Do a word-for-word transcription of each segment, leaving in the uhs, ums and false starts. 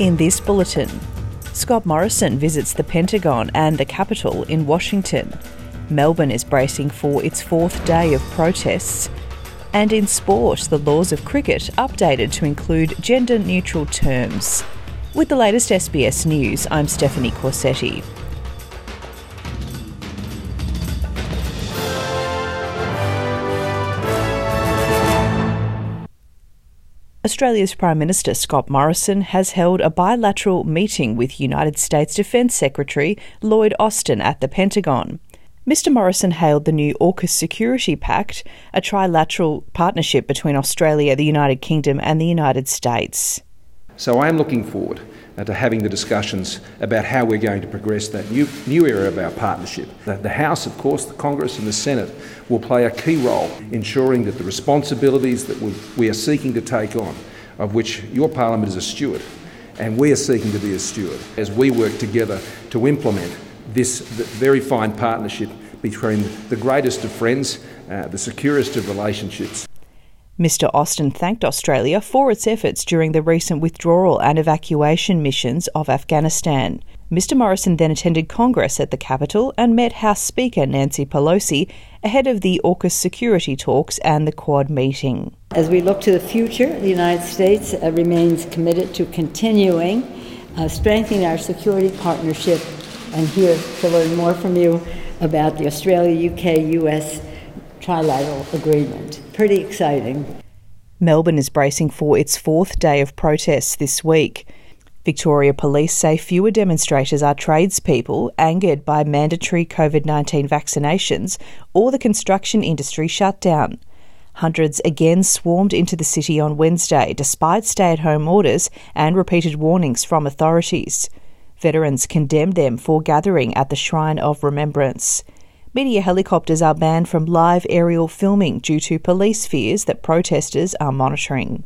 In this bulletin, Scott Morrison visits the Pentagon and the Capitol in Washington. Melbourne is bracing for its fourth day of protests. And in sport, the laws of cricket updated to include gender-neutral terms. With the latest S B S News, I'm Stephanie Corsetti. Australia's Prime Minister Scott Morrison has held a bilateral meeting with United States Defence Secretary Lloyd Austin at the Pentagon. Mister Morrison hailed the new AUKUS Security Pact, a trilateral partnership between Australia, the United Kingdom and the United States. So I am looking forward uh, to having the discussions about how we're going to progress that new, new era of our partnership. The, the House, of course, the Congress and the Senate will play a key role ensuring that the responsibilities that we, we are seeking to take on, of which your Parliament is a steward, and we are seeking to be a steward, as we work together to implement this very fine partnership between the greatest of friends, uh, the securest of relationships. Mister Austin thanked Australia for its efforts during the recent withdrawal and evacuation missions of Afghanistan. Mister Morrison then attended Congress at the Capitol and met House Speaker Nancy Pelosi ahead of the AUKUS security talks and the Quad meeting. As we look to the future, the United States uh, remains committed to continuing uh, strengthening our security partnership, and here to learn more from you about the Australia-U K-U S trilateral agreement. Pretty exciting. Melbourne is bracing for its fourth day of protests this week. Victoria Police say fewer demonstrators are tradespeople angered by mandatory COVID nineteen vaccinations or the construction industry shutdown. Hundreds again swarmed into the city on Wednesday despite stay-at-home orders and repeated warnings from authorities. Veterans condemned them for gathering at the Shrine of Remembrance. Media helicopters are banned from live aerial filming due to police fears that protesters are monitoring.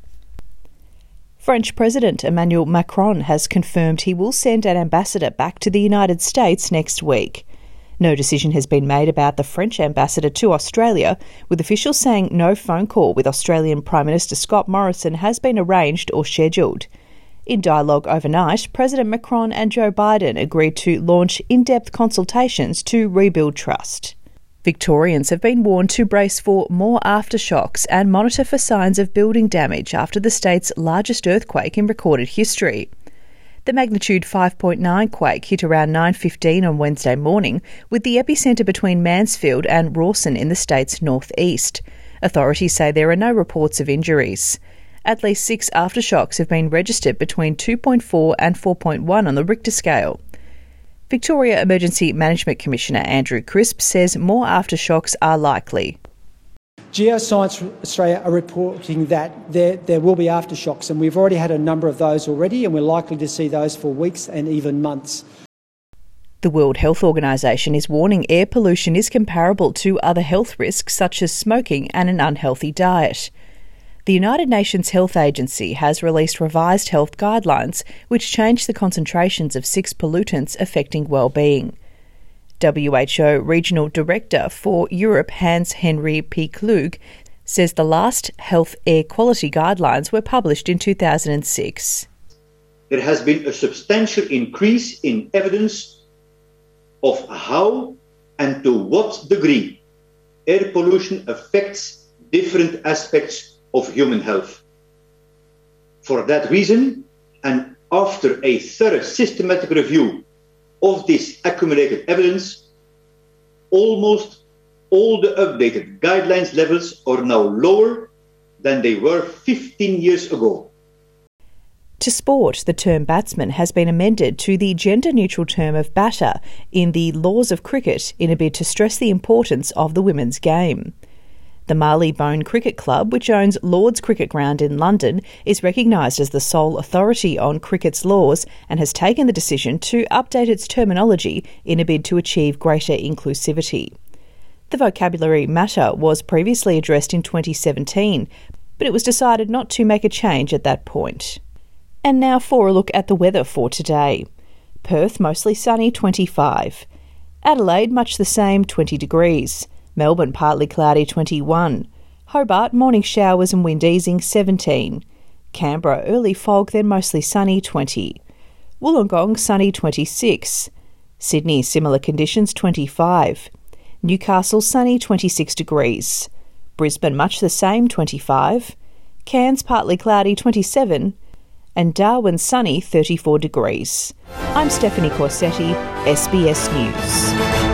French President Emmanuel Macron has confirmed he will send an ambassador back to the United States next week. No decision has been made about the French ambassador to Australia, with officials saying no phone call with Australian Prime Minister Scott Morrison has been arranged or scheduled. In dialogue overnight, President Macron and Joe Biden agreed to launch in-depth consultations to rebuild trust. Victorians have been warned to brace for more aftershocks and monitor for signs of building damage after the state's largest earthquake in recorded history. The magnitude five point nine quake hit around nine fifteen on Wednesday morning, with the epicentre between Mansfield and Rawson in the state's northeast. Authorities say there are no reports of injuries. At least six aftershocks have been registered between two point four and four point one on the Richter scale. Victoria Emergency Management Commissioner Andrew Crisp says more aftershocks are likely. Geoscience Australia are reporting that there, there will be aftershocks, and we've already had a number of those already, and we're likely to see those for weeks and even months. The World Health Organization is warning air pollution is comparable to other health risks such as smoking and an unhealthy diet. The United Nations Health Agency has released revised health guidelines which change the concentrations of six pollutants affecting well-being. W H O Regional Director for Europe Hans-Henri P. Klug says the last health air quality guidelines were published in two thousand six. There has been a substantial increase in evidence of how and to what degree air pollution affects different aspects of human health. For that reason, and after a thorough systematic review of this accumulated evidence, almost all the updated guidelines levels are now lower than they were fifteen years ago. To sport, the term batsman has been amended to the gender-neutral term of batter in the laws of cricket in a bid to stress the importance of the women's game. The Marylebone Cricket Club, which owns Lord's Cricket Ground in London, is recognised as the sole authority on cricket's laws and has taken the decision to update its terminology in a bid to achieve greater inclusivity. The vocabulary matter was previously addressed in twenty seventeen, but it was decided not to make a change at that point. And now for a look at the weather for today. Perth mostly sunny, twenty-five. Adelaide much the same, twenty degrees. Melbourne partly cloudy, twenty-one. Hobart morning showers and wind easing, seventeen. Canberra, early fog, then mostly sunny, twenty. Wollongong, sunny, twenty-six. Sydney, similar conditions, twenty-five. Newcastle, sunny, twenty-six degrees. Brisbane, much the same, twenty-five. Cairns, partly cloudy, twenty-seven. And Darwin, sunny, thirty-four degrees. I'm Stephanie Corsetti, S B S News.